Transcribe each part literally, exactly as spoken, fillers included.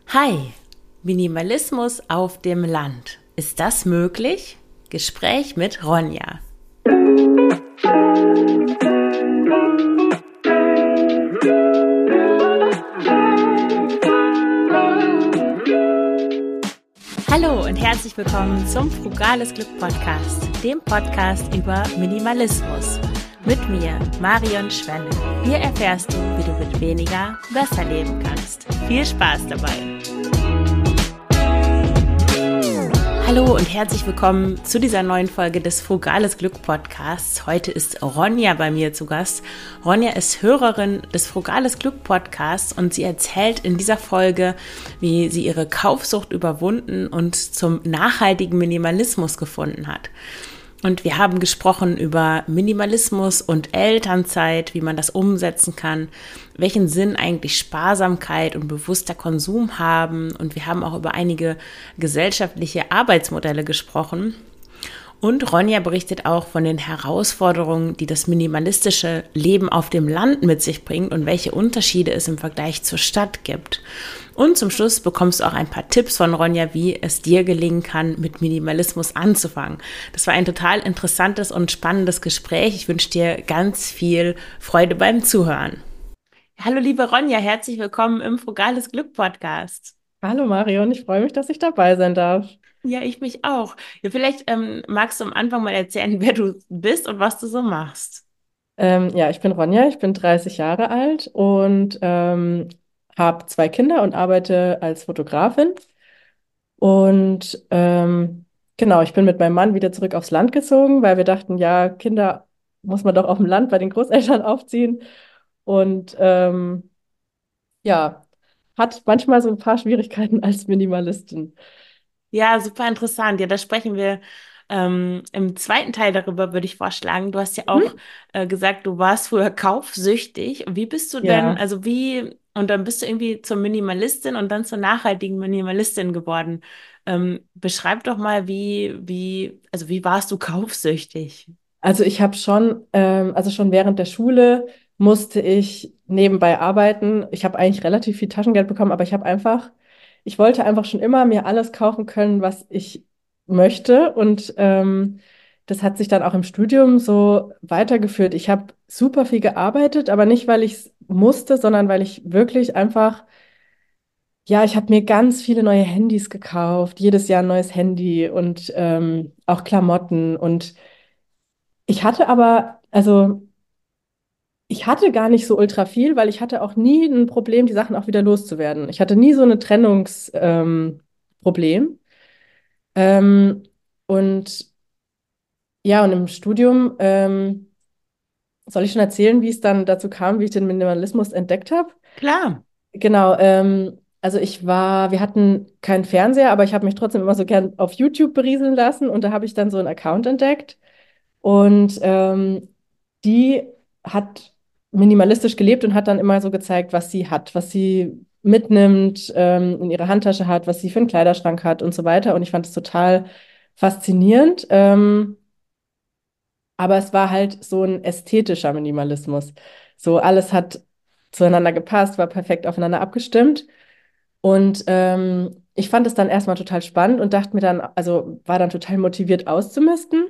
Hi, Minimalismus auf dem Land. Ist das möglich? Gespräch mit Ronja. Hallo und herzlich willkommen zum Frugales Glück Podcast, dem Podcast über Minimalismus. Mit mir, Marion Schwelle. Hier erfährst du, wie du mit weniger besser leben kannst. Viel Spaß dabei! Hallo und herzlich willkommen zu dieser neuen Folge des Frugales Glück Podcasts. Heute ist Ronja bei mir zu Gast. Ronja ist Hörerin des Frugales Glück Podcasts und sie erzählt in dieser Folge, wie sie ihre Kaufsucht überwunden und zum nachhaltigen Minimalismus gefunden hat. Und wir haben gesprochen über Minimalismus und Elternzeit, wie man das umsetzen kann, welchen Sinn eigentlich Sparsamkeit und bewusster Konsum haben. Und wir haben auch über einige gesellschaftliche Arbeitsmodelle gesprochen. Und Ronja berichtet auch von den Herausforderungen, die das minimalistische Leben auf dem Land mit sich bringt und welche Unterschiede es im Vergleich zur Stadt gibt. Und zum Schluss bekommst du auch ein paar Tipps von Ronja, wie es dir gelingen kann, mit Minimalismus anzufangen. Das war ein total interessantes und spannendes Gespräch. Ich wünsche dir ganz viel Freude beim Zuhören. Hallo liebe Ronja, herzlich willkommen im Frugales Glück Podcast. Hallo Marion, ich freue mich, dass ich dabei sein darf. Ja, ich mich auch. Ja, vielleicht ähm, magst du am Anfang mal erzählen, wer du bist und was du so machst. Ähm, ja, ich bin Ronja, ich bin dreißig Jahre alt und ähm, habe zwei Kinder und arbeite als Fotografin. Und ähm, genau, ich bin mit meinem Mann wieder zurück aufs Land gezogen, weil wir dachten, ja, Kinder muss man doch auf dem Land bei den Großeltern aufziehen. Und ähm, ja, hat manchmal so ein paar Schwierigkeiten als Minimalistin. Ja, super interessant. Ja, da sprechen wir ähm, im zweiten Teil darüber, würde ich vorschlagen. Du hast ja auch Mhm. äh, gesagt, du warst früher kaufsüchtig. Wie bist du denn, Ja. also wie, und dann bist du irgendwie zur Minimalistin und dann zur nachhaltigen Minimalistin geworden. Ähm, beschreib doch mal, wie, wie, also wie warst du kaufsüchtig? Also ich habe schon, ähm, also schon während der Schule musste ich nebenbei arbeiten. Ich habe eigentlich relativ viel Taschengeld bekommen, aber ich habe einfach, ich wollte einfach schon immer mir alles kaufen können, was ich möchte. Und ähm, das hat sich dann auch im Studium so weitergeführt. Ich habe super viel gearbeitet, aber nicht, weil ich es musste, sondern weil ich wirklich einfach, ja, ich habe mir ganz viele neue Handys gekauft, jedes Jahr ein neues Handy und ähm, auch Klamotten und ich hatte aber, also ich hatte gar nicht so ultra viel, weil ich hatte auch nie ein Problem, die Sachen auch wieder loszuwerden. Ich hatte nie so ein Trennungsproblem. Ähm, Problem. ähm, und ja, und im Studium, ähm, soll ich schon erzählen, wie es dann dazu kam, wie ich den Minimalismus entdeckt habe? Klar. Genau, ähm, also ich war, wir hatten keinen Fernseher, aber ich habe mich trotzdem immer so gern auf YouTube berieseln lassen und da habe ich dann so einen Account entdeckt. Und ähm, die hat minimalistisch gelebt und hat dann immer so gezeigt, was sie hat, was sie mitnimmt, ähm, in ihrer Handtasche hat, was sie für einen Kleiderschrank hat und so weiter. Und ich fand es total faszinierend. Ähm, aber es war halt so ein ästhetischer Minimalismus. So alles hat zueinander gepasst, war perfekt aufeinander abgestimmt. Und ähm, ich fand es dann erstmal total spannend und dachte mir dann, also war dann total motiviert auszumisten.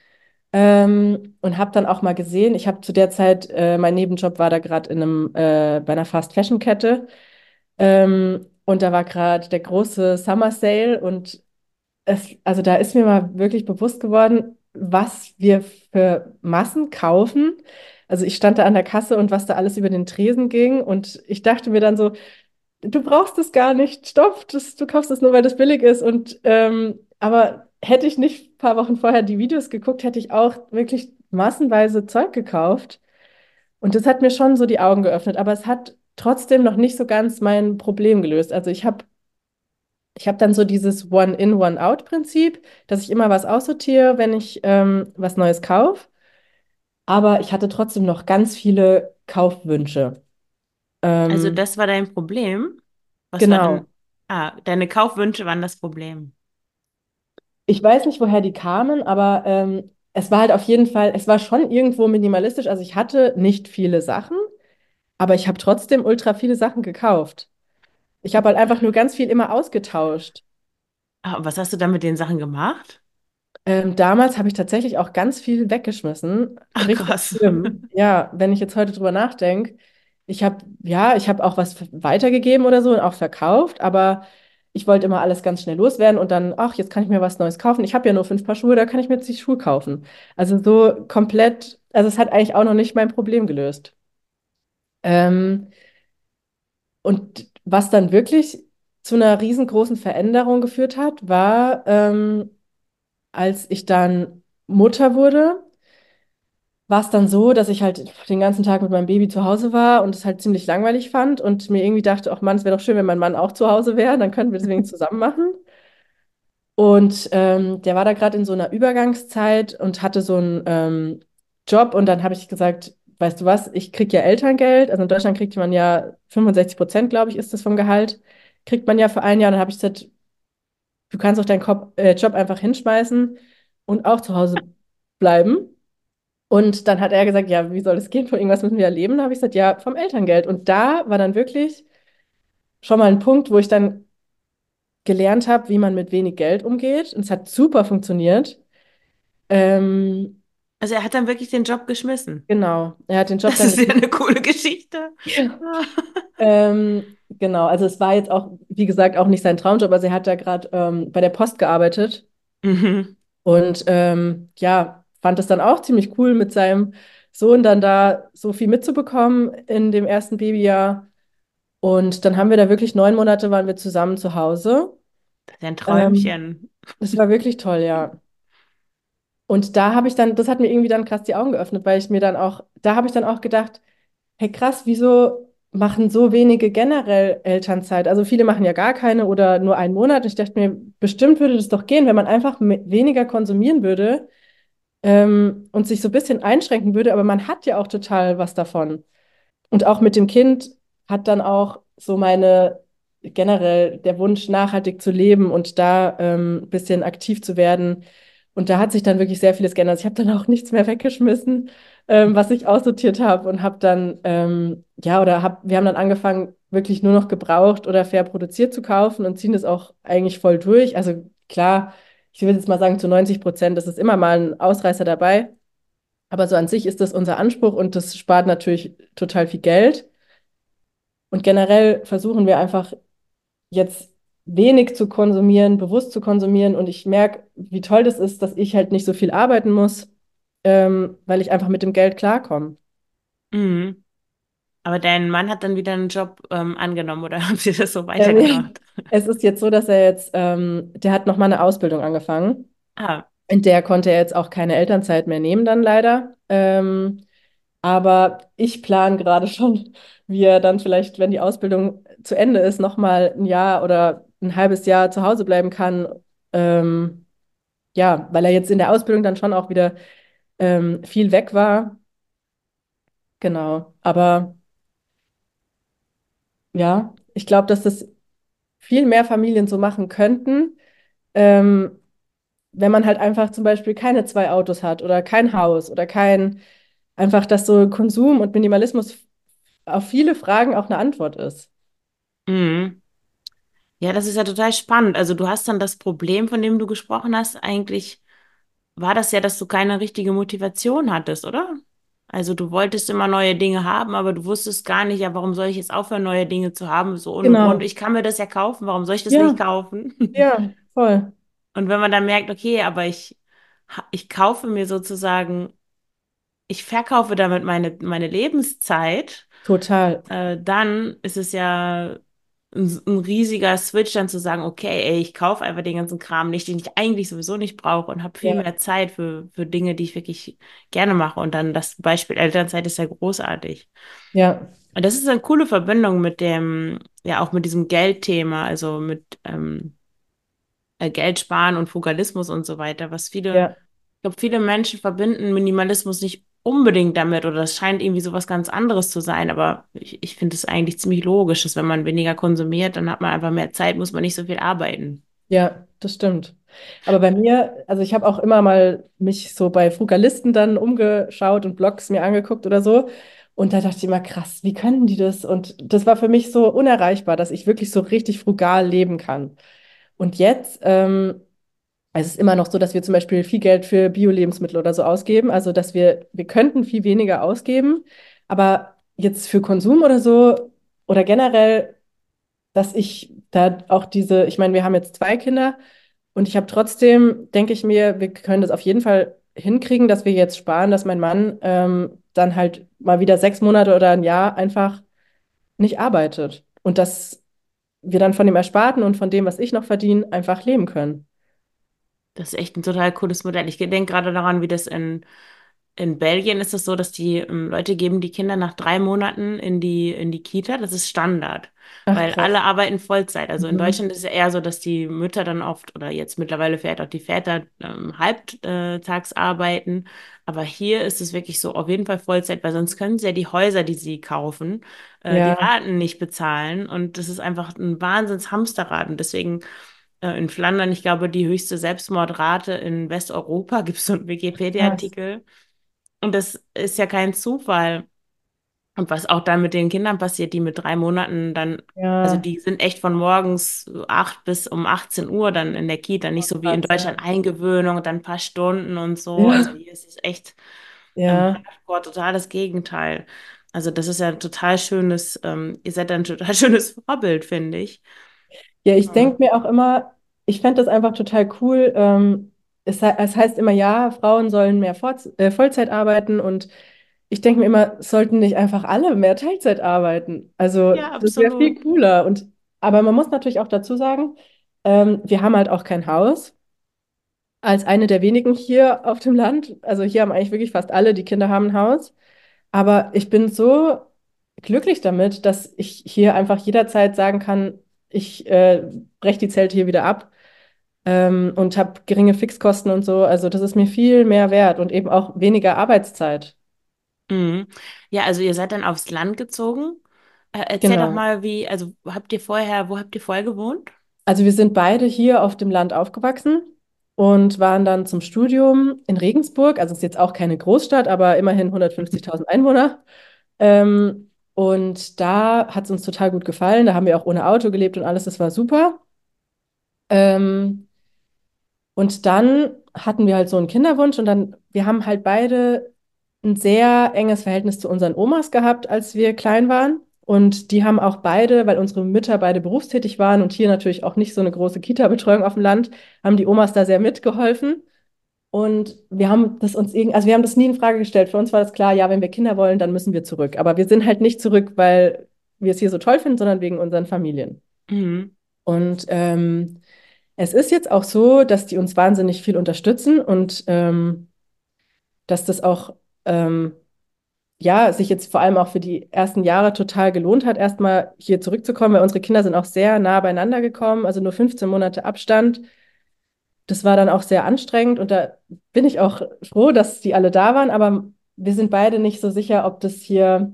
Ähm, und habe dann auch mal gesehen, ich habe zu der Zeit, äh, mein Nebenjob war da gerade in einem, äh, bei einer Fast-Fashion-Kette. Ähm, und da war gerade der große Summer Sale und es, also da ist mir mal wirklich bewusst geworden, was wir für Massen kaufen. Also ich stand da an der Kasse und was da alles über den Tresen ging und ich dachte mir dann so, du brauchst es gar nicht, stopp, das, du kaufst es nur, weil das billig ist. Und ähm, aber hätte ich nicht ein paar Wochen vorher die Videos geguckt, hätte ich auch wirklich massenweise Zeug gekauft. Und das hat mir schon so die Augen geöffnet, aber es hat trotzdem noch nicht so ganz mein Problem gelöst. Also ich habe ich hab dann so dieses One-in, One-out-Prinzip, dass ich immer was aussortiere, wenn ich ähm, was Neues kaufe. Aber ich hatte trotzdem noch ganz viele Kaufwünsche. Also Ähm, das war dein Problem. Was war denn, genau. ah, deine Kaufwünsche waren das Problem. Ich weiß nicht, woher die kamen, aber ähm, es war halt auf jeden Fall, es war schon irgendwo minimalistisch. Also ich hatte nicht viele Sachen, aber ich habe trotzdem ultra viele Sachen gekauft. Ich habe halt einfach nur ganz viel immer ausgetauscht. Ah, und was hast du dann mit den Sachen gemacht? Ähm, damals habe ich tatsächlich auch ganz viel weggeschmissen. Ach, Richtig krass. schlimm. Ja, wenn ich jetzt heute drüber nachdenke, ich habe, ja, ich habe auch was weitergegeben oder so und auch verkauft, aber ich wollte immer alles ganz schnell loswerden und dann, ach, jetzt kann ich mir was Neues kaufen. Ich habe ja nur fünf Paar Schuhe, da kann ich mir jetzt die Schuhe kaufen. Also so komplett, also es hat eigentlich auch noch nicht mein Problem gelöst. Ähm, und was dann wirklich zu einer riesengroßen Veränderung geführt hat, war, ähm, als ich dann Mutter wurde, war es dann so, dass ich halt den ganzen Tag mit meinem Baby zu Hause war und es halt ziemlich langweilig fand und mir irgendwie dachte, ach Mann, es wäre doch schön, wenn mein Mann auch zu Hause wäre, dann könnten wir das wenigstens zusammen machen. Und ähm, der war da gerade in so einer Übergangszeit und hatte so einen ähm, Job und dann habe ich gesagt, weißt du was, ich kriege ja Elterngeld, also in Deutschland kriegt man ja fünfundsechzig Prozent, glaube ich, ist das vom Gehalt, kriegt man ja für ein Jahr. Und dann habe ich gesagt, du kannst auch deinen Kop äh, Job einfach hinschmeißen und auch zu Hause bleiben. Und dann hat er gesagt, ja, wie soll das gehen? Von irgendwas müssen wir ja leben. Da habe ich gesagt, ja, vom Elterngeld. Und da war dann wirklich schon mal ein Punkt, wo ich dann gelernt habe, wie man mit wenig Geld umgeht. Und es hat super funktioniert. Ähm, Also er hat dann wirklich den Job geschmissen. genau, er hat den Job Das dann ist ja geschmissen. eine coole Geschichte. Ah. Ähm, genau, also es war jetzt auch, wie gesagt, auch nicht sein Traumjob. Also er hat da gerade ähm, bei der Post gearbeitet Mhm. und ähm, ja, fand es dann auch ziemlich cool, mit seinem Sohn dann da so viel mitzubekommen in dem ersten Babyjahr. Und dann haben wir da wirklich neun Monate waren wir zusammen zu Hause. Das ist ja ein Ähm, Träumchen. Das war wirklich toll, ja. Und da habe ich dann, das hat mir irgendwie dann krass die Augen geöffnet, weil ich mir dann auch, da habe ich dann auch gedacht, hey krass, wieso machen so wenige generell Elternzeit? Also viele machen ja gar keine oder nur einen Monat. Ich dachte mir, bestimmt würde das doch gehen, wenn man einfach me- weniger konsumieren würde, ähm, und sich so ein bisschen einschränken würde, aber man hat ja auch total was davon. Und auch mit dem Kind hat dann auch so meine, generell der Wunsch, nachhaltig zu leben und da ähm, ein bisschen aktiv zu werden. Und da hat sich dann wirklich sehr vieles geändert. Ich habe dann auch nichts mehr weggeschmissen, ähm, was ich aussortiert habe und habe dann, ähm, ja, oder hab, wir haben dann angefangen, wirklich nur noch gebraucht oder fair produziert zu kaufen und ziehen das auch eigentlich voll durch. Also klar, ich würde jetzt mal sagen, zu neunzig Prozent ist es immer mal ein Ausreißer dabei. Aber so an sich ist das unser Anspruch und das spart natürlich total viel Geld. Und generell versuchen wir einfach jetzt wenig zu konsumieren, bewusst zu konsumieren. Und ich merke, wie toll das ist, dass ich halt nicht so viel arbeiten muss, ähm, weil ich einfach mit dem Geld klarkomme. Mhm. Aber dein Mann hat dann wieder einen Job ähm, angenommen oder habt ihr das so Ähm, ja. weitergemacht? Es ist jetzt so, dass er jetzt, ähm, der hat nochmal eine Ausbildung angefangen. Ah, In der konnte er jetzt auch keine Elternzeit mehr nehmen, dann leider. Ähm, Aber ich plane gerade schon, wie er dann vielleicht, wenn die Ausbildung zu Ende ist, nochmal ein Jahr oder ein halbes Jahr zu Hause bleiben kann. Ähm, ja, weil er jetzt in der Ausbildung dann schon auch wieder ähm, viel weg war. Genau. Aber ja, ich glaube, dass das viel mehr Familien so machen könnten, ähm, wenn man halt einfach zum Beispiel keine zwei Autos hat oder kein Haus oder kein, einfach, dass so Konsum und Minimalismus auf viele Fragen auch eine Antwort ist. mhm. Ja, das ist ja total spannend. Also du hast dann das Problem, von dem du gesprochen hast, eigentlich war das ja, dass du keine richtige Motivation hattest, oder? Also du wolltest immer neue Dinge haben, aber du wusstest gar nicht, ja, warum soll ich jetzt aufhören, neue Dinge zu haben? So ohne Grund. Genau. Ich kann mir das ja kaufen, warum soll ich das nicht Ja, kaufen? ja, voll. Und wenn man dann merkt, okay, aber ich, ich kaufe mir sozusagen, ich verkaufe damit meine, meine Lebenszeit, Total. äh, dann ist es ja ein, ein riesiger Switch, dann zu sagen, okay, ey, ich kaufe einfach den ganzen Kram nicht, den ich eigentlich sowieso nicht brauche und habe viel Ja, mehr Zeit für, für Dinge, die ich wirklich gerne mache. Und dann das Beispiel Elternzeit ist ja großartig. ja, Und das ist eine coole Verbindung mit dem, ja, auch mit diesem Geldthema, also mit ähm, äh, Geld sparen und Frugalismus und so weiter, was viele, ja, ich glaube, viele Menschen verbinden Minimalismus nicht unbedingt damit oder das scheint irgendwie so was ganz anderes zu sein, aber ich, ich finde es eigentlich ziemlich logisch, dass wenn man weniger konsumiert, dann hat man einfach mehr Zeit, muss man nicht so viel arbeiten. ja, das stimmt. Aber bei mir, also ich habe auch immer mal mich so bei Frugalisten dann umgeschaut und Blogs mir angeguckt oder so. Und da dachte ich immer, krass, wie können die das? Und das war für mich so unerreichbar, dass ich wirklich so richtig frugal leben kann. Und jetzt, ähm, es ist immer noch so, dass wir zum Beispiel viel Geld für Bio-Lebensmittel oder so ausgeben. Also, dass wir, wir könnten viel weniger ausgeben, aber jetzt für Konsum oder so oder generell, dass ich da auch diese, ich meine, wir haben jetzt zwei Kinder und ich habe trotzdem, denke ich mir, wir können das auf jeden Fall hinkriegen, dass wir jetzt sparen, dass mein Mann ähm, dann halt mal wieder sechs Monate oder ein Jahr einfach nicht arbeitet und dass wir dann von dem Ersparten und von dem, was ich noch verdiene, einfach leben können. Das ist echt ein total cooles Modell. Ich denke gerade daran, wie das in, in Belgien ist es so, dass die ähm, Leute geben die Kinder nach drei Monaten in die, in die Kita. Das ist Standard, Ach, weil alle krass. arbeiten Vollzeit. Also in Mhm. Deutschland ist es ja eher so, dass die Mütter dann oft, oder jetzt mittlerweile vielleicht auch die Väter ähm, halbtags arbeiten. Aber hier ist es wirklich so auf jeden Fall Vollzeit, weil sonst können sie ja die Häuser, die sie kaufen, äh, die Ja, Raten nicht bezahlen. Und das ist einfach ein Wahnsinns Hamsterrad. Und deswegen äh, in Flandern, ich glaube, die höchste Selbstmordrate in Westeuropa, gibt es so einen krass. Wikipedia-Artikel. Und das ist ja kein Zufall. Und was auch dann mit den Kindern passiert, die mit drei Monaten dann, also Ja, die sind echt von morgens acht bis um achtzehn Uhr dann in der Kita, nicht so wie in krass, Deutschland ja. Eingewöhnung und dann ein paar Stunden und so. Also Ja, hier ist es echt ähm, ja. Hardcore, total das Gegenteil. Also das ist ja ein total schönes, ähm, ihr seid ein total schönes Vorbild, finde ich. Ja, ich Ja. denke mir auch immer, ich fände das einfach total cool. Ähm, es, he- es heißt immer, ja, Frauen sollen mehr Vorz äh, Vollzeit arbeiten und ich denke mir immer, sollten nicht einfach alle mehr Teilzeit arbeiten? Also Ja, das wäre viel absolut. cooler. Und, aber man muss natürlich auch dazu sagen, ähm, wir haben halt auch kein Haus. Als eine der wenigen hier auf dem Land. Also hier haben eigentlich wirklich fast alle, die Kinder haben ein Haus. Aber ich bin so glücklich damit, dass ich hier einfach jederzeit sagen kann, ich äh, breche die Zelte hier wieder ab ähm, und habe geringe Fixkosten und so. Also das ist mir viel mehr wert und eben auch weniger Arbeitszeit. Mhm. Ja, also ihr seid dann aufs Land gezogen. Äh, erzähl doch Genau. mal, wie, also habt ihr vorher, wo habt ihr vorher gewohnt? Also wir sind beide hier auf dem Land aufgewachsen und waren dann zum Studium in Regensburg. Also es ist jetzt auch keine Großstadt, aber immerhin hundertfünfzigtausend Einwohner. Ähm, und da hat es uns total gut gefallen. Da haben wir auch ohne Auto gelebt und alles, das war super. Ähm, und dann hatten wir halt so einen Kinderwunsch und dann, wir haben halt beide ein sehr enges Verhältnis zu unseren Omas gehabt, als wir klein waren. Und die haben auch beide, weil unsere Mütter beide berufstätig waren und hier natürlich auch nicht so eine große Kita-Betreuung auf dem Land, haben die Omas da sehr mitgeholfen. Und wir haben das uns irgendwie, also wir haben das nie in Frage gestellt. Für uns war das klar, ja, wenn wir Kinder wollen, dann müssen wir zurück. Aber wir sind halt nicht zurück, weil wir es hier so toll finden, sondern wegen unseren Familien. Mhm. Und ähm, es ist jetzt auch so, dass die uns wahnsinnig viel unterstützen und ähm, dass das auch ähm, ja, sich jetzt vor allem auch für die ersten Jahre total gelohnt hat, erstmal hier zurückzukommen, weil unsere Kinder sind auch sehr nah beieinander gekommen, also nur fünfzehn Monate Abstand. Das war dann auch sehr anstrengend und da bin ich auch froh, dass die alle da waren, aber wir sind beide nicht so sicher, ob das hier,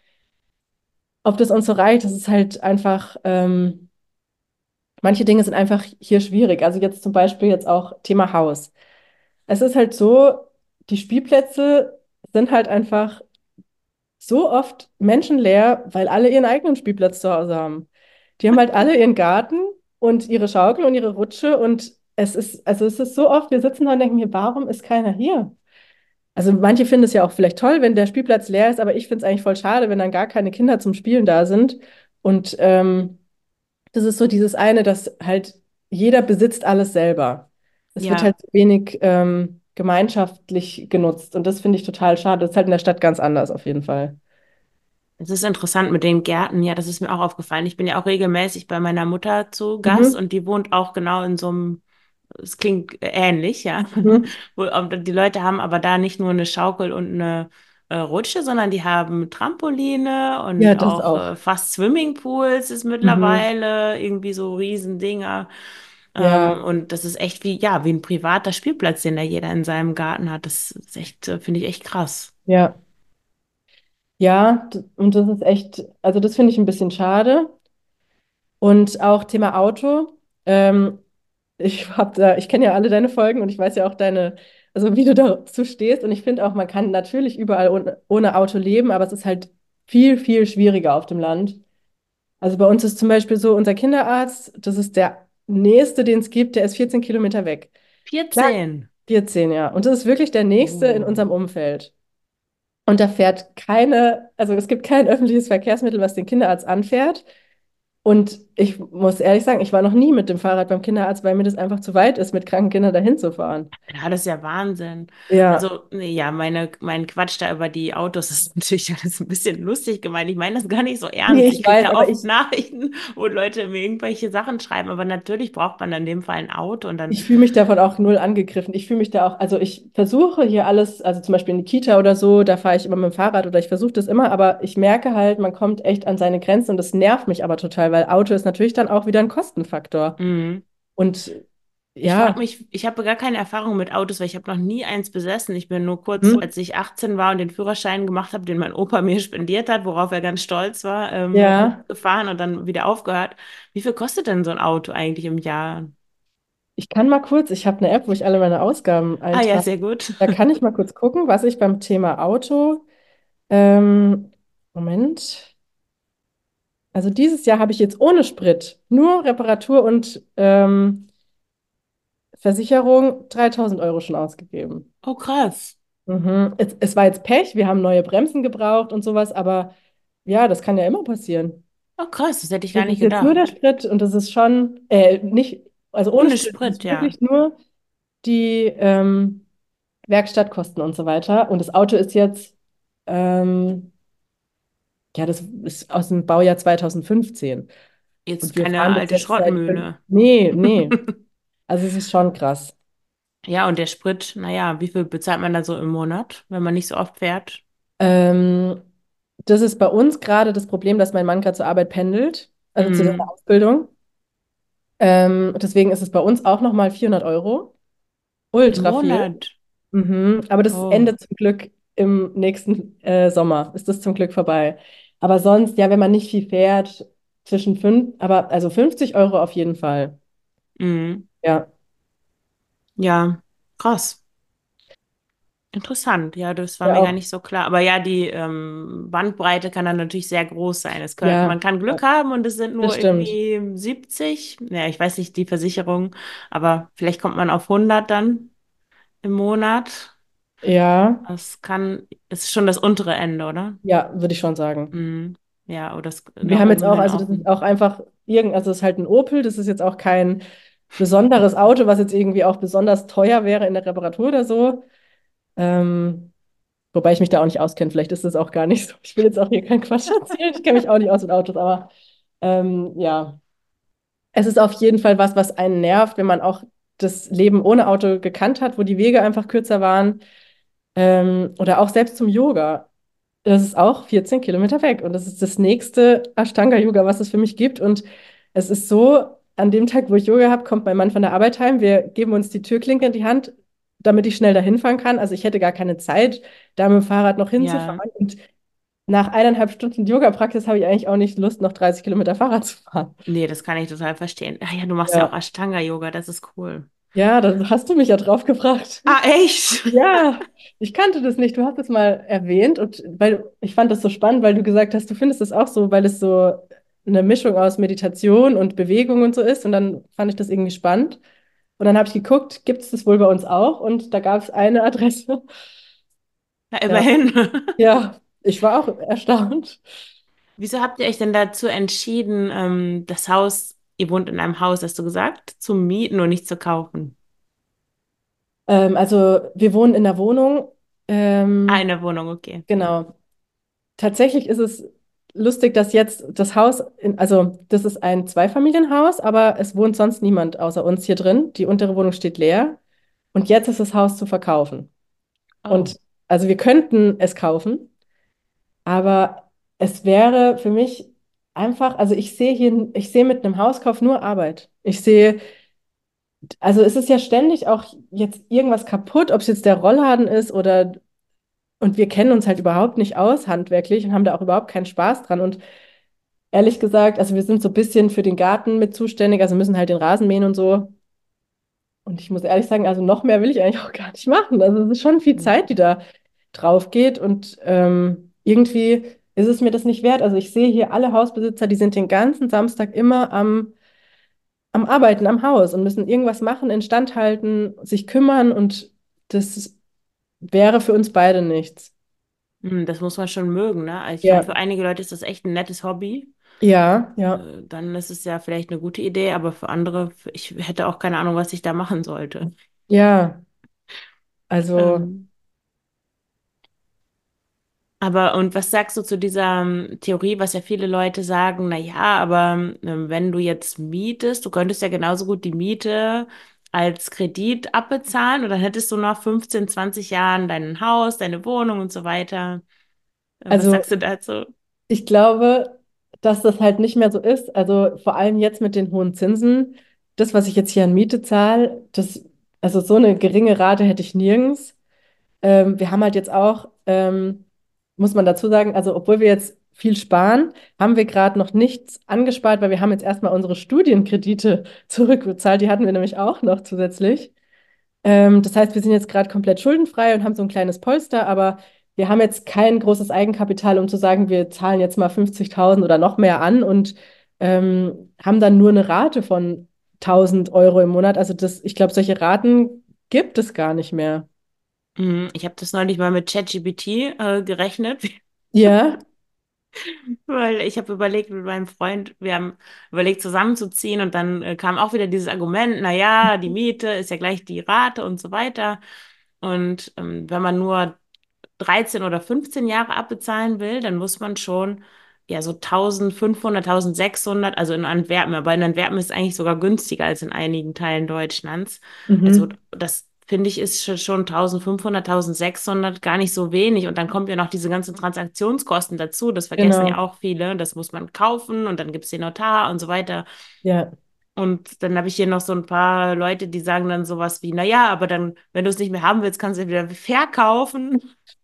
ob das uns so reicht. Das ist halt einfach, ähm, manche Dinge sind einfach hier schwierig. Also jetzt zum Beispiel jetzt auch Thema Haus. Es ist halt so, die Spielplätze sind halt einfach so oft menschenleer, weil alle ihren eigenen Spielplatz zu Hause haben. Die haben halt alle ihren Garten und ihre Schaukel und ihre Rutsche und es ist, also es ist so oft, wir sitzen da und denken mir, warum ist keiner hier? Also manche finden es ja auch vielleicht toll, wenn der Spielplatz leer ist, aber ich finde es eigentlich voll schade, wenn dann gar keine Kinder zum Spielen da sind. Und ähm, das ist so dieses eine, dass halt jeder besitzt alles selber. Es wird Ja, halt wenig ähm, gemeinschaftlich genutzt und das finde ich total schade. Das ist halt in der Stadt ganz anders auf jeden Fall. es ist interessant mit den Gärten. Ja, das ist mir auch aufgefallen. Ich bin ja auch regelmäßig bei meiner Mutter zu Gast Mhm. und die wohnt auch genau in so einem, es klingt ähnlich, ja. Mhm. Wo, und die Leute haben aber da nicht nur eine Schaukel und eine äh, Rutsche, sondern die haben Trampoline Ja, und das auch auch. äh, fast Swimmingpools ist Mhm. mittlerweile irgendwie so Riesendinger. Ähm, Ja, und das ist echt wie, ja, wie ein privater Spielplatz, den da jeder in seinem Garten hat. Das ist echt, äh, finde ich echt krass. ja, ja, d- und das ist echt, also das finde ich ein bisschen schade. Und auch Thema Auto. Ähm, ich hab da, ich kenne ja alle deine Folgen und ich weiß ja auch deine also wie du dazu stehst. Und ich finde auch, man kann natürlich überall ohne, ohne Auto leben, aber es ist halt viel, viel schwieriger auf dem Land. Also bei uns ist zum Beispiel so, unser Kinderarzt, das ist der nächste, den es gibt, der ist vierzehn Kilometer weg. Klar, vierzehn. vierzehn, ja. Und das ist wirklich der nächste in Oh. unserem Umfeld. Und da fährt keine, also es gibt kein öffentliches Verkehrsmittel, was den Kinderarzt anfährt. Und ich muss ehrlich sagen, ich war noch nie mit dem Fahrrad beim Kinderarzt, weil mir das einfach zu weit ist, mit kranken Kindern dahin zu fahren. Ja, das ist ja Wahnsinn. Ja, Also, nee, ja, meine, mein Quatsch da über die Autos ist natürlich alles ein bisschen lustig gemeint. Ich meine das gar nicht so nee, ernst. ich Ich kriege weiß, da aber oft ich, Nachrichten, wo Leute mir irgendwelche Sachen schreiben. Aber natürlich braucht man in dem Fall ein Auto und dann, ich fühle mich davon auch null angegriffen. Ich fühle mich da auch, also ich versuche hier alles, also zum Beispiel in die Kita oder so, da fahre ich immer mit dem Fahrrad oder ich versuche das immer, aber ich merke halt, man kommt echt an seine Grenzen und das nervt mich aber total, weil Auto ist natürlich dann auch wieder ein Kostenfaktor. mhm. Und Ich ja, frage mich, ich habe gar keine Erfahrung mit Autos, weil ich habe noch nie eins besessen. Ich bin nur kurz, hm, als ich achtzehn war und den Führerschein gemacht habe, den mein Opa mir spendiert hat, worauf er ganz stolz war, ähm, ja, gefahren und dann wieder aufgehört. Wie viel kostet denn so ein Auto eigentlich im Jahr? ich kann mal kurz, ich habe eine App, wo ich alle meine Ausgaben Ah ja, eintrage. sehr gut. Da kann ich mal kurz gucken, was ich beim Thema Auto, ähm, Moment. Also dieses Jahr habe ich jetzt ohne Sprit, nur Reparatur und ähm, Versicherung dreitausend Euro schon ausgegeben. Oh, krass. Mhm. Es, es war jetzt Pech, wir haben neue Bremsen gebraucht und sowas, aber ja, das kann ja immer passieren. Oh, krass, das hätte ich Das gar nicht ist jetzt nur der gedacht. Sprit und das ist schon, äh, nicht, also ohne Ohne Sprit, das Sprit, ist ja. wirklich nur die ähm, Werkstattkosten und so weiter. Und das Auto ist jetzt, ähm, ja, das ist aus dem Baujahr zweitausendfünfzehn. Jetzt Und wir keine fahren das alte jetzt seit fünf. Schrottmühle. Nee, nee. Also es ist schon krass. Ja, und der Sprit, naja, wie viel bezahlt man da so im Monat, wenn man nicht so oft fährt? Ähm, Das ist bei uns gerade das Problem, dass mein Mann gerade zur Arbeit pendelt, also zu seiner Mhm. Ausbildung. Ähm, deswegen ist es bei uns auch nochmal vierhundert Euro. Im Ultra viel. Monat. Mhm. Aber das Oh. endet zum Glück im nächsten äh, Sommer. Ist das zum Glück vorbei. Aber sonst, ja, wenn man nicht viel fährt, zwischen fünf, aber also fünfzig Euro auf jeden Fall. Mhm. Ja, Ja, krass. Interessant. Ja, das war ja mir gar auch. nicht so klar. Aber ja, die ähm, Bandbreite kann dann natürlich sehr groß sein. Es kann, man Ja, kann ja, Glück haben und es sind das nur stimmt. irgendwie siebzig. Ja, ich weiß nicht, die Versicherung, aber vielleicht kommt man auf hundert dann im Monat. Ja, Das kann, ist schon das untere Ende, oder? ja, würde ich schon sagen. Mhm. Ja, oder das Wir nach haben jetzt oben auch, hin also auch. das ist auch einfach irgend, also es ist halt ein Opel, das ist jetzt auch kein besonderes Auto, was jetzt irgendwie auch besonders teuer wäre in der Reparatur oder so. Ähm, Wobei ich mich da auch nicht auskenne, vielleicht ist das auch gar nicht so. Ich will jetzt auch hier keinen Quatsch erzählen, ich kenne mich auch nicht aus mit Autos, aber ähm, ja, es ist auf jeden Fall was, was einen nervt, wenn man auch das Leben ohne Auto gekannt hat, wo die Wege einfach kürzer waren. Ähm, oder auch selbst zum Yoga. Das ist auch vierzehn Kilometer weg und das ist das nächste Ashtanga-Yoga, was es für mich gibt. Und es ist so, an dem Tag, wo ich Yoga habe, kommt mein Mann von der Arbeit heim. Wir geben uns die Türklinke in die Hand, damit ich schnell dahin fahren kann. Also ich hätte gar keine Zeit, da mit dem Fahrrad noch Ja, hinzufahren. Und nach eineinhalb Stunden Yoga-Praxis habe ich eigentlich auch nicht Lust, noch dreißig Kilometer Fahrrad zu fahren. nee, das kann ich total verstehen. Ach ja, du machst ja auch Ja, Ashtanga-Yoga, das ist cool. ja, da hast du mich ja drauf gebracht. Ah, echt? Ja, ich kannte das nicht. Du hast es mal erwähnt und weil ich fand das so spannend, weil du gesagt hast, du findest es auch so, weil es so eine Mischung aus Meditation und Bewegung und so ist. Und dann fand ich das irgendwie spannend. Und dann habe ich geguckt, gibt es das wohl bei uns auch? Und da gab es eine Adresse. Na, Ja, immerhin. ja, ich war auch erstaunt. Wieso habt ihr euch denn dazu entschieden, ähm, das Haus, ihr wohnt in einem Haus, hast du gesagt, zu mieten und nicht zu kaufen? Ähm, also wir wohnen in der Wohnung. Ähm, Eine Wohnung, okay. genau. Tatsächlich ist es lustig, dass jetzt das Haus, in, also das ist ein Zweifamilienhaus, aber es wohnt sonst niemand außer uns hier drin. Die untere Wohnung steht leer und jetzt ist das Haus zu verkaufen. Oh, Und also wir könnten es kaufen, aber es wäre für mich einfach, also ich sehe hier, ich sehe mit einem Hauskauf nur Arbeit. Ich sehe, also es ist ja ständig auch jetzt irgendwas kaputt, ob es jetzt der Rollladen ist oder, und wir kennen uns halt überhaupt nicht aus handwerklich und haben da auch überhaupt keinen Spaß dran. Und ehrlich gesagt, also wir sind so ein bisschen für den Garten mit zuständig, also müssen halt den Rasen mähen und so. Und ich muss ehrlich sagen, also noch mehr will ich eigentlich auch gar nicht machen. Also es ist schon viel Zeit, die da drauf geht. Und ähm, irgendwie ist es mir das nicht wert. Also ich sehe hier alle Hausbesitzer, die sind den ganzen Samstag immer am, am Arbeiten am Haus und müssen irgendwas machen, instand halten, sich kümmern. Und das wäre für uns beide nichts. Hm, das muss man schon mögen, ne? Also ich glaube, Ja, für einige Leute ist das echt ein nettes Hobby. ja, ja, Äh, Dann ist es ja vielleicht eine gute Idee, aber für andere, ich hätte auch keine Ahnung, was ich da machen sollte. ja. Also, Ähm, aber und was sagst du zu dieser ähm, Theorie, was ja viele Leute sagen, na ja, aber ähm, wenn du jetzt mietest, du könntest ja genauso gut die Miete als Kredit abbezahlen und dann hättest du nach fünfzehn, zwanzig Jahren dein Haus, deine Wohnung und so weiter. Äh, Was also sagst du dazu? ich glaube, dass das halt nicht mehr so ist. Also vor allem jetzt mit den hohen Zinsen. Das, was ich jetzt hier an Miete zahle, das, also so eine geringe Rate hätte ich nirgends. Ähm, wir haben halt jetzt auch, ähm, muss man dazu sagen, also obwohl wir jetzt viel sparen, haben wir gerade noch nichts angespart, weil wir haben jetzt erstmal unsere Studienkredite zurückbezahlt. Die hatten wir nämlich auch noch zusätzlich. Ähm, das heißt, wir sind jetzt gerade komplett schuldenfrei und haben so ein kleines Polster, aber wir haben jetzt kein großes Eigenkapital, um zu sagen, wir zahlen jetzt mal fünfzigtausend oder noch mehr an und ähm, haben dann nur eine Rate von tausend Euro im Monat. Also das, ich glaube, solche Raten gibt es gar nicht mehr. Mhm, ich habe das neulich mal mit ChatGPT äh, gerechnet. Ja, Weil ich habe überlegt mit meinem Freund, wir haben überlegt zusammenzuziehen und dann äh, kam auch wieder dieses Argument, na ja, die Miete ist ja gleich die Rate und so weiter. Und ähm, wenn man nur dreizehn oder fünfzehn Jahre abbezahlen will, dann muss man schon ja so eintausendfünfhundert, eintausendsechshundert, also in Antwerpen, aber in Antwerpen ist es eigentlich sogar günstiger als in einigen Teilen Deutschlands. Also mhm. das finde ich ist schon schon eintausendfünfhundert, eintausendsechshundert gar nicht so wenig und dann kommen ja noch diese ganzen Transaktionskosten dazu, das vergessen ja Genau. auch viele, das muss man kaufen und dann gibt es den Notar und so weiter. Ja, Und dann habe ich hier noch so ein paar Leute, die sagen dann sowas wie, na ja, aber dann, wenn du es nicht mehr haben willst, kannst du es wieder verkaufen.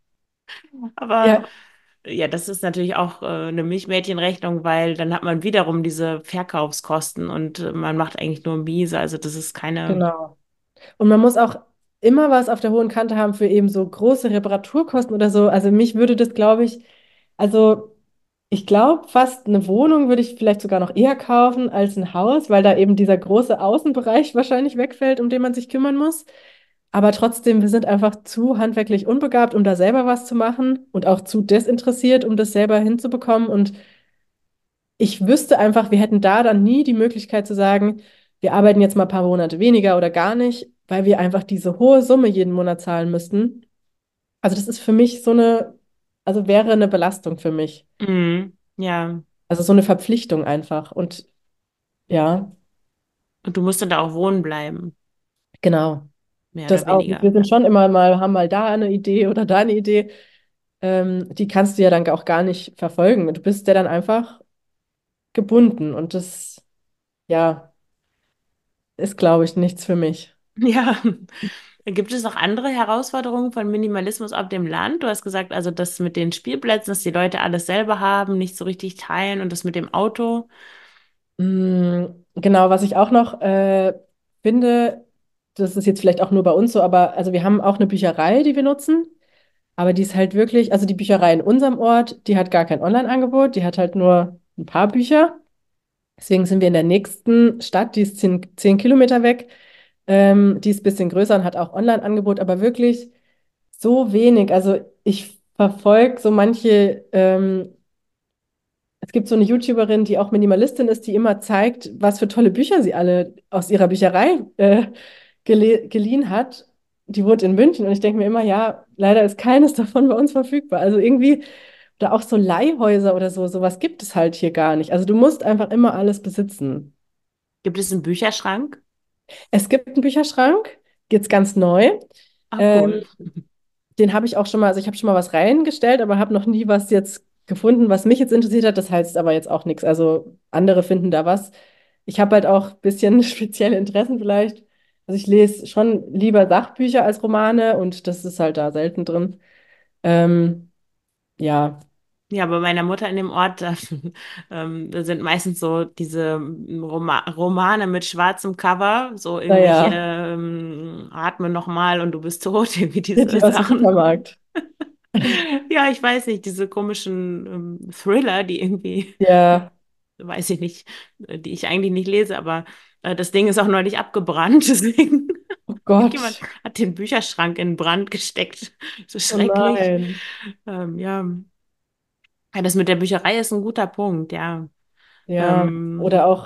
Aber ja, ja, das ist natürlich auch äh, eine Milchmädchenrechnung, weil dann hat man wiederum diese Verkaufskosten und äh, man macht eigentlich nur miese. Also das ist keine. genau. Und man muss auch immer was auf der hohen Kante haben für eben so große Reparaturkosten oder so. Also mich würde das, glaube ich, also ich glaube, fast eine Wohnung würde ich vielleicht sogar noch eher kaufen als ein Haus, weil da eben dieser große Außenbereich wahrscheinlich wegfällt, um den man sich kümmern muss. Aber trotzdem, wir sind einfach zu handwerklich unbegabt, um da selber was zu machen und auch zu desinteressiert, um das selber hinzubekommen. Und ich wüsste einfach, wir hätten da dann nie die Möglichkeit zu sagen, wir arbeiten jetzt mal ein paar Monate weniger oder gar nicht, weil wir einfach diese hohe Summe jeden Monat zahlen müssten. Also das ist für mich so eine, also wäre eine Belastung für mich. Mhm. Ja, Also so eine Verpflichtung einfach. Und ja, und du musst dann da auch wohnen bleiben, genau. mehr Das oder auch. weniger. Wir sind schon immer mal, haben mal da eine Idee oder da eine Idee. Ähm, die kannst du ja dann auch gar nicht verfolgen. Du bist ja dann einfach gebunden. Und das, ja, ist, glaube ich, nichts für mich. Ja. Gibt es noch andere Herausforderungen von Minimalismus auf dem Land? Du hast gesagt, also das mit den Spielplätzen, dass die Leute alles selber haben, nicht so richtig teilen und das mit dem Auto. Mm, Genau, was ich auch noch äh, finde, das ist jetzt vielleicht auch nur bei uns so, aber also wir haben auch eine Bücherei, die wir nutzen, aber die ist halt wirklich, also die Bücherei in unserem Ort, die hat gar kein Online-Angebot, die hat halt nur ein paar Bücher. Deswegen sind wir in der nächsten Stadt, die ist zehn, zehn Kilometer weg, ähm, die ist ein bisschen größer und hat auch Online-Angebot, aber wirklich so wenig. Also ich verfolge so manche ähm, es gibt so eine YouTuberin, die auch Minimalistin ist, die immer zeigt, was für tolle Bücher sie alle aus ihrer Bücherei äh, gele geliehen hat. Die wohnt in München und ich denke mir immer, ja, leider ist keines davon bei uns verfügbar. Also irgendwie, oder auch so Leihhäuser oder so, sowas gibt es halt hier gar nicht. Also du musst einfach immer alles besitzen. Gibt es einen Bücherschrank? Es gibt einen Bücherschrank, jetzt ganz neu. Ah, Ähm, cool. Den habe ich auch schon mal, also ich habe schon mal was reingestellt, aber habe noch nie was jetzt gefunden, was mich jetzt interessiert hat. Das heißt aber jetzt auch nichts. Also andere finden da was. Ich habe halt auch ein bisschen spezielle Interessen vielleicht. Also ich lese schon lieber Sachbücher als Romane und das ist halt da selten drin. Ähm, ja, Ja, bei meiner Mutter in dem Ort, da, ähm, da sind meistens so diese Roma Romane mit schwarzem Cover, so irgendwelche Naja, ähm, Atme nochmal und du bist tot, irgendwie diese City aus dem Sachen. Supermarkt. Ja, ich weiß nicht, diese komischen ähm, Thriller, die irgendwie, Ja, weiß ich nicht, äh, die ich eigentlich nicht lese, aber äh, das Ding ist auch neulich abgebrannt, deswegen oh irgendjemand Gott. hat den Bücherschrank in Brand gesteckt. So Oh schrecklich. nein. Ähm, ja. Ja, das mit der Bücherei ist ein guter Punkt, ja. Ja, oder Ähm, auch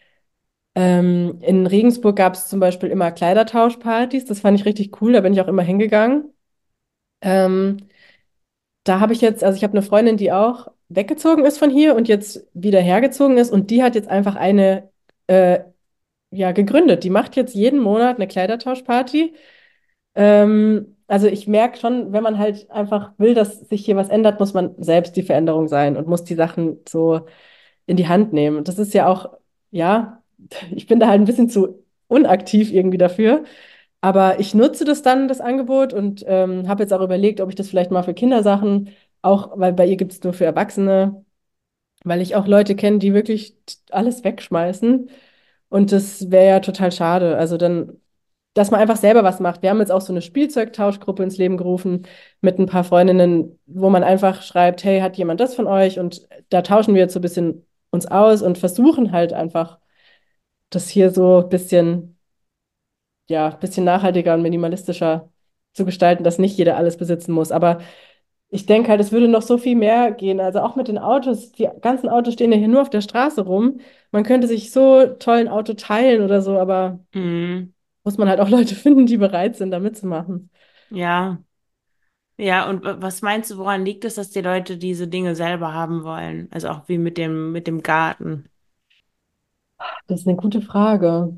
ähm, in Regensburg gab es zum Beispiel immer Kleidertauschpartys. Das fand ich richtig cool, da bin ich auch immer hingegangen. Ähm, Da habe ich jetzt, also ich habe eine Freundin, die auch weggezogen ist von hier und jetzt wieder hergezogen ist und die hat jetzt einfach eine äh, ja, gegründet. Die macht jetzt jeden Monat eine Kleidertauschparty. Ähm, also ich merke schon, wenn man halt einfach will, dass sich hier was ändert, muss man selbst die Veränderung sein und muss die Sachen so in die Hand nehmen. Und das ist ja auch, ja, ich bin da halt ein bisschen zu unaktiv irgendwie dafür. Aber ich nutze das dann, das Angebot, und ähm, habe jetzt auch überlegt, ob ich das vielleicht mal für Kindersachen, auch weil bei ihr gibt es nur für Erwachsene, weil ich auch Leute kenne, die wirklich alles wegschmeißen. Und das wäre ja total schade. Also dann, dass man einfach selber was macht. Wir haben jetzt auch so eine Spielzeugtauschgruppe ins Leben gerufen mit ein paar Freundinnen, wo man einfach schreibt, hey, hat jemand das von euch? Und da tauschen wir jetzt so ein bisschen uns aus und versuchen halt einfach, das hier so ein bisschen, ja, ein bisschen nachhaltiger und minimalistischer zu gestalten, dass nicht jeder alles besitzen muss. Aber ich denke halt, es würde noch so viel mehr gehen. Also auch mit den Autos. Die ganzen Autos stehen ja hier nur auf der Straße rum. Man könnte sich so toll ein Auto teilen oder so, aber mh, muss man halt auch Leute finden, die bereit sind, da mitzumachen. ja, ja, und wa- was meinst du, woran liegt es, dass die Leute diese Dinge selber haben wollen? Also auch wie mit dem, mit dem Garten. Das ist eine gute Frage.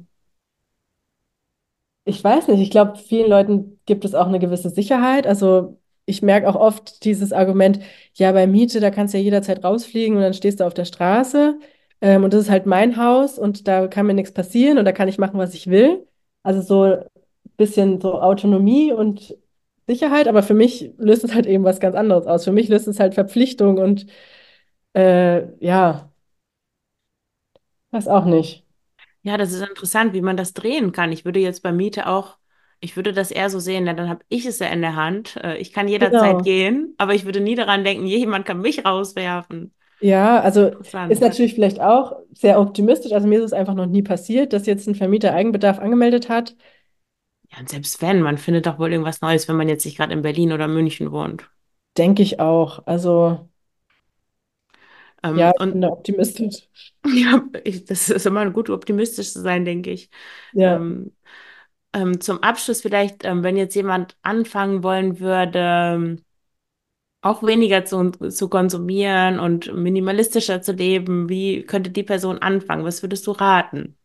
Ich weiß nicht, ich glaube, vielen Leuten gibt es auch eine gewisse Sicherheit. Also ich merke auch oft dieses Argument, ja, bei Miete, da kannst du ja jederzeit rausfliegen und dann stehst du auf der Straße. Ähm, und das ist halt mein Haus und da kann mir nichts passieren und da kann ich machen, was ich will. Also so ein bisschen so Autonomie und Sicherheit, aber für mich löst es halt eben was ganz anderes aus. Für mich löst es halt Verpflichtung und äh, ja, weiß auch nicht. Ja, das ist interessant, wie man das drehen kann. Ich würde jetzt bei Miete auch, ich würde das eher so sehen, denn dann habe ich es ja in der Hand. Äh, Ich kann jederzeit Genau. gehen, aber ich würde nie daran denken, jemand kann mich rauswerfen. Ja, also ist Interessant. natürlich vielleicht auch sehr optimistisch. Also mir ist es einfach noch nie passiert, dass jetzt ein Vermieter Eigenbedarf angemeldet hat. Ja, und selbst wenn, man findet doch wohl irgendwas Neues, wenn man jetzt nicht gerade in Berlin oder München wohnt. Denke ich auch. Also ja, Ähm, ich bin und da optimistisch. ja, ich, das ist immer gut, optimistisch zu sein, denke ich. Ja. Ähm, ähm, zum Abschluss vielleicht, ähm, wenn jetzt jemand anfangen wollen würde, ähm, auch weniger zu, zu konsumieren und minimalistischer zu leben, wie könnte die Person anfangen? Was würdest du raten?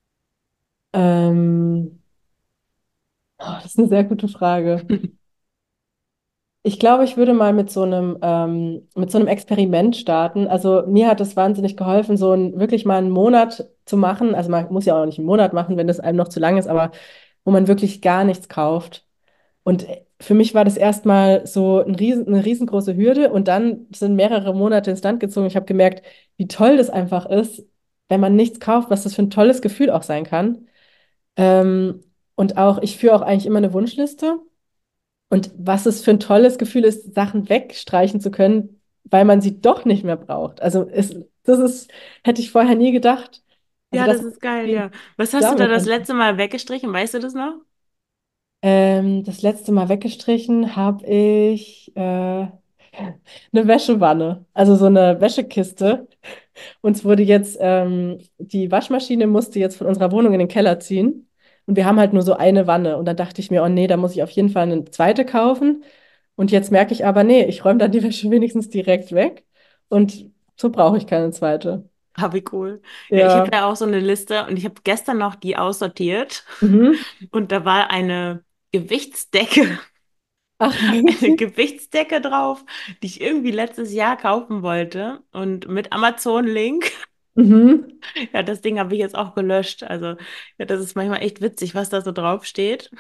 Ähm, oh, das ist eine sehr gute Frage. Ich glaube, ich würde mal mit so einem, ähm, mit so einem Experiment starten. Also mir hat es wahnsinnig geholfen, so ein, wirklich mal einen Monat zu machen. Also man muss ja auch nicht einen Monat machen, wenn das einem noch zu lang ist, aber wo man wirklich gar nichts kauft. Und für mich war das erstmal so ein riesen, eine riesengroße Hürde und dann sind mehrere Monate ins Land gezogen. Ich habe gemerkt, wie toll das einfach ist, wenn man nichts kauft, was das für ein tolles Gefühl auch sein kann. Ähm, und auch, ich führe auch eigentlich immer eine Wunschliste. Und was es für ein tolles Gefühl ist, Sachen wegstreichen zu können, weil man sie doch nicht mehr braucht. Also es, das ist, hätte ich vorher nie gedacht. Also Ja, dass das man ist geil, irgendwie ja. Was hast du da sammeln das kann. letzte Mal weggestrichen? Weißt du das noch? Ähm, das letzte Mal weggestrichen habe ich äh, eine Wäschewanne, also so eine Wäschekiste. Uns wurde jetzt, ähm, die Waschmaschine musste jetzt von unserer Wohnung in den Keller ziehen. Und wir haben halt nur so eine Wanne. Und dann dachte ich mir, oh nee, da muss ich auf jeden Fall eine zweite kaufen. Und jetzt merke ich aber, nee, ich räume dann die Wäsche wenigstens direkt weg. Und so brauche ich keine zweite. Ah, wie cool. Ja, ich habe Ja. da auch so eine Liste und ich habe gestern noch die aussortiert Mhm. und da war eine Gewichtsdecke, Ach, eine wirklich? Gewichtsdecke drauf, die ich irgendwie letztes Jahr kaufen wollte und mit Amazon-Link. Mhm. Ja, das Ding habe ich jetzt auch gelöscht. Also, ja, das ist manchmal echt witzig, was da so drauf steht.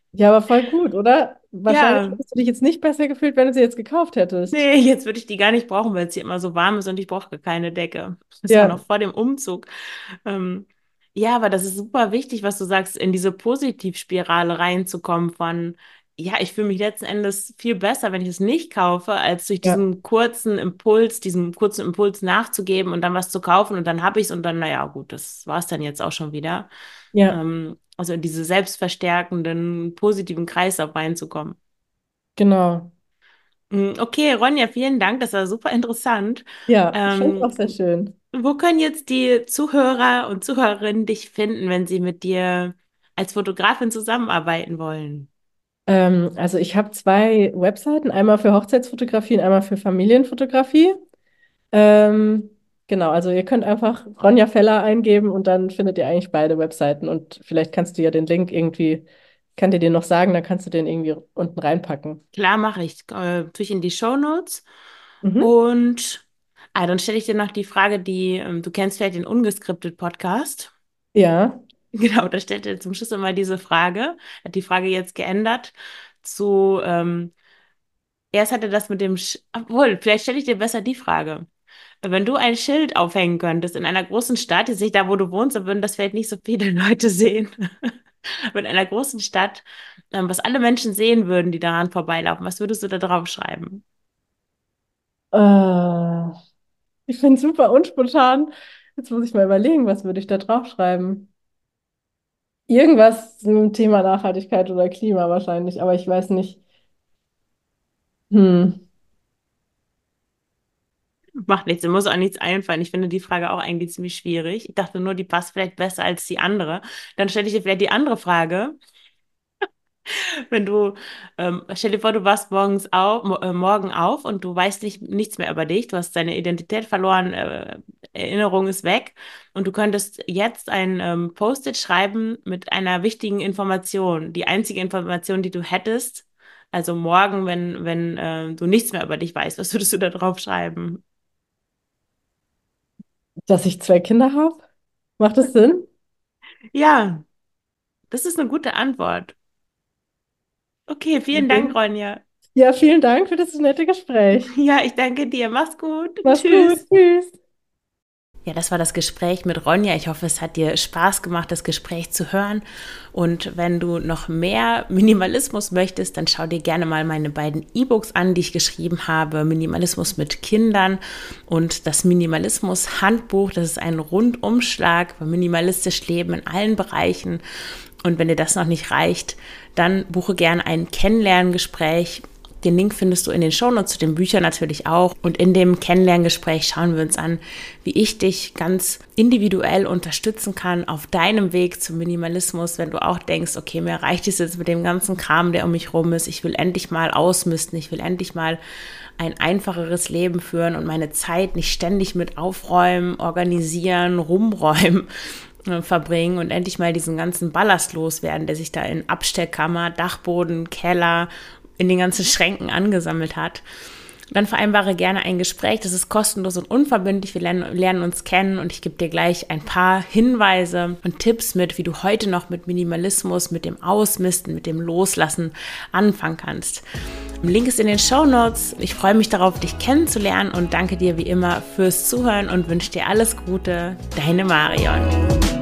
Ja, aber voll gut, oder? Wahrscheinlich Ja, hättest du dich jetzt nicht besser gefühlt, wenn du sie jetzt gekauft hättest. nee, jetzt würde ich die gar nicht brauchen, weil es hier immer so warm ist und ich brauche gar keine Decke. Das war noch Ja, vor dem Umzug. Ähm, ja, aber das ist super wichtig, was du sagst, in diese Positivspirale reinzukommen von, ja, ich fühle mich letzten Endes viel besser, wenn ich es nicht kaufe, als durch ja, diesen kurzen Impuls, diesem kurzen Impuls nachzugeben und dann was zu kaufen und dann habe ich es und dann, naja, gut, das war es dann jetzt auch schon wieder. ja, Ähm, also in diese selbstverstärkenden, positiven Kreislauf reinzukommen. genau. Mm, okay, Ronja, vielen Dank. Das war super interessant. Ja, ich finde es Ähm, auch sehr schön. wo können jetzt die Zuhörer und Zuhörerinnen dich finden, wenn sie mit dir als Fotografin zusammenarbeiten wollen? Ähm, also ich habe zwei Webseiten, einmal für Hochzeitsfotografie und einmal für Familienfotografie. Ähm, genau, also ihr könnt einfach Ronja Feller eingeben und dann findet ihr eigentlich beide Webseiten und vielleicht kannst du ja den Link irgendwie, kann dir den noch sagen, dann kannst du den irgendwie unten reinpacken. Klar, mache ich. Äh, tue ich in die Shownotes. Mhm. Und ah, dann stelle ich dir noch die Frage, die ähm, du kennst vielleicht den ungeskriptet Podcast. Ja. Genau, da stellt er zum Schluss immer diese Frage. Hat die Frage jetzt geändert zu, ähm, erst hatte das mit dem, Sch obwohl, vielleicht stelle ich dir besser die Frage. Wenn du ein Schild aufhängen könntest in einer großen Stadt, jetzt nicht da, wo du wohnst, dann würden das vielleicht nicht so viele Leute sehen. Aber in einer großen Stadt, ähm, was alle Menschen sehen würden, die daran vorbeilaufen, was würdest du da drauf schreiben? Äh, Ich finde es super unspontan. Jetzt muss ich mal überlegen, was würde ich da drauf schreiben? Irgendwas zum Thema Nachhaltigkeit oder Klima wahrscheinlich, aber ich weiß nicht. Hm. Macht nichts, mir muss auch nichts einfallen. Ich finde die Frage auch eigentlich ziemlich schwierig. Ich dachte nur, die passt vielleicht besser als die andere. Dann stelle ich dir vielleicht die andere Frage. Wenn du, ähm, stell dir vor, du wachst morgens auf, mo äh, morgen auf und du weißt nicht, nichts mehr über dich, du hast deine Identität verloren, äh, Erinnerung ist weg und du könntest jetzt ein ähm, Post-it schreiben mit einer wichtigen Information, die einzige Information, die du hättest, also morgen, wenn, wenn äh, du nichts mehr über dich weißt, was würdest du da drauf schreiben? Dass ich zwei Kinder habe? Macht das Sinn? Ja, das ist eine gute Antwort. Okay, vielen Dank, Okay. Ronja. Ja, vielen Dank für das nette Gespräch. Ja, ich danke dir. Mach's gut. Mach's gut. Tschüss. Tschüss. Ja, das war das Gespräch mit Ronja. Ich hoffe, es hat dir Spaß gemacht, das Gespräch zu hören. Und wenn du noch mehr Minimalismus möchtest, dann schau dir gerne mal meine beiden E-Books an, die ich geschrieben habe. Minimalismus mit Kindern und das Minimalismus-Handbuch. Das ist ein Rundumschlag für minimalistisch Leben in allen Bereichen. Und wenn dir das noch nicht reicht, dann buche gerne ein Kennenlerngespräch. Den Link findest du in den Shownotes zu den Büchern natürlich auch. Und in dem Kennenlerngespräch schauen wir uns an, wie ich dich ganz individuell unterstützen kann auf deinem Weg zum Minimalismus, wenn du auch denkst, okay, mir reicht es jetzt mit dem ganzen Kram, der um mich rum ist. Ich will endlich mal ausmisten. Ich will endlich mal ein einfacheres Leben führen und meine Zeit nicht ständig mit Aufräumen, Organisieren, Rumräumen äh, verbringen und endlich mal diesen ganzen Ballast loswerden, der sich da in Abstellkammer, Dachboden, Keller, in den ganzen Schränken angesammelt hat. Dann vereinbare gerne ein Gespräch, das ist kostenlos und unverbindlich. Wir lernen, lernen uns kennen und ich gebe dir gleich ein paar Hinweise und Tipps mit, wie du heute noch mit Minimalismus, mit dem Ausmisten, mit dem Loslassen anfangen kannst. Der Link ist in den Shownotes. Ich freue mich darauf, dich kennenzulernen und danke dir wie immer fürs Zuhören und wünsche dir alles Gute. Deine Marion.